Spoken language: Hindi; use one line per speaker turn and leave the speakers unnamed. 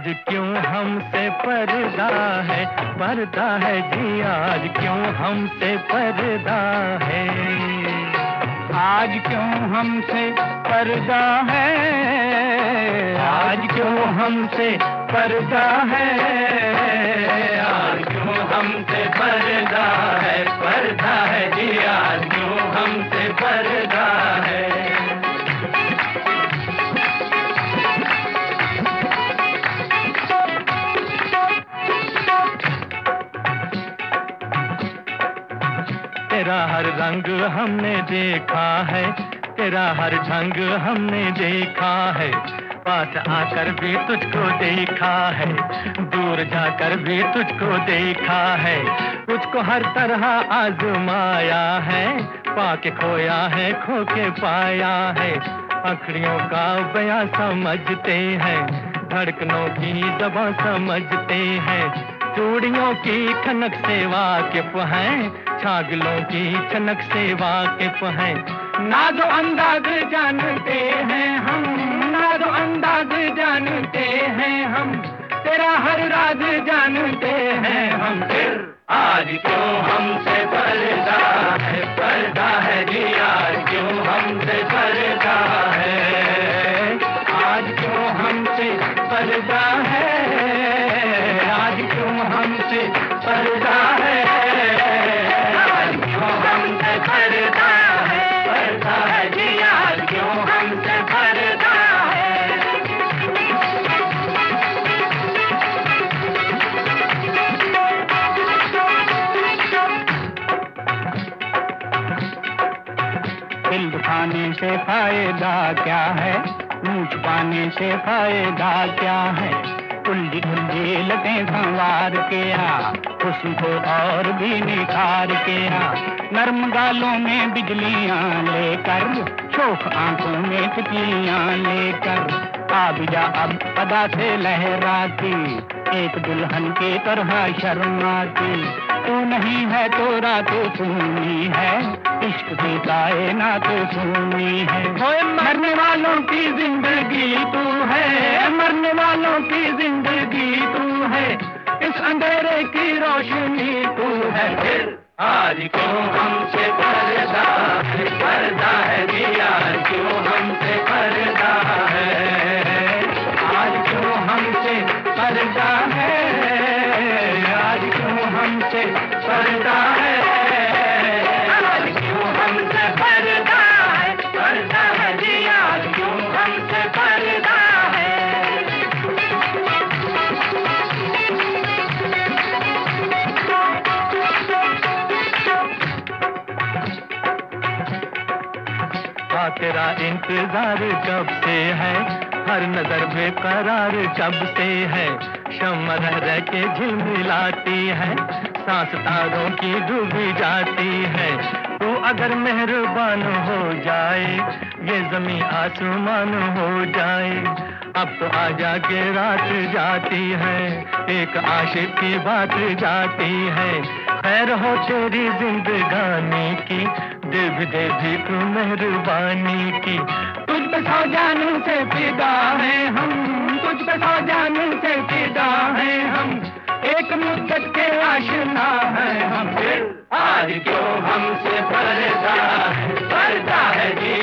क्यों हमसे पर्दा है जी, आज क्यों हमसे पर्दा है,
आज क्यों हमसे पर्दा है, आज क्यों हमसे पर्दा है,
आज क्यों हमसे पर्दा है जी, आज क्यों हमसे पर्दा है। तेरा हर रंग हमने देखा है, तेरा हर ढंग हमने देखा है, पास आकर भी तुझको देखा है, दूर जाकर भी तुझको देखा है, तुझको हर तरह आजमाया है, पाके खोया है खो के पाया है, अखड़ियों का बयां समझते हैं, धड़कनों की दबा समझते हैं, चूड़ियों की खनक से वाकिफ हैं, छागलों की छनक से वाकिफ हैं, नाज़ो अंदाज जानते हैं हम, नाज़ो अंदाज जानते हैं हम, तेरा हर राज जानते हैं हम। फिर आज क्यों हमसे पर्दा है जी, आज क्यों हमसे पर्दा है, आज क्यों हमसे पर्दा है, आज क्यों हमसे पर्दा है, आज क्यों हमसे पर्दा है जी, आज क्यों हमसे पर्दा है।
दिल दुखाने से फायदा क्या है, मुँह छुपाने से फायदा क्या है, उल्टी उल्टी लटें संवार के आ, हुस्न को और भी निखार के आ, नर्म गालों में बिजलियां लेकर, शोख आंखों में तितलियां लेकर, आ भी जा अब अदा से लहराती, एक दुल्हन के तरह शर्माती, तू नहीं है तो रात सुनी है, इश्क की कायनात सुनी है, मरने वालों की जिंदगी तू है, मरने वालों की जिंदगी तू है, इस अंधेरे की रोशनी तू है। फिर आज क्यों हमसे पर्दा है जी, आज क्यों हमसे पर्दा है, आज क्यों हमसे पर्दा है, आज क्यों हमसे पर्दा है, आज क्यों हमसे पर्दा है जी, आज क्यों हमसे पर्दा है। तेरा इंतजार कब से है, हर नजर बेकरार कब से है, शम्मा रह रह के झिलमिलाती है, सांस तारों की डूबी जाती है, तू अगर मेहरबान हो जाए, ये जमीन आसमान हो जाए, अब तो आजा के रात जाती है, एक आशिक की बात जाती है, खैर हो तेरी जिंदगानी की, दे भी तू मेहरबानी की, तुझ पे सौ जानू से फिदा है हम, तुझ पे सौ जानू से फिदा है हम, एक मुद्दत के आशिना है हम। फिर आज क्यों हमसे पर्दा है जी,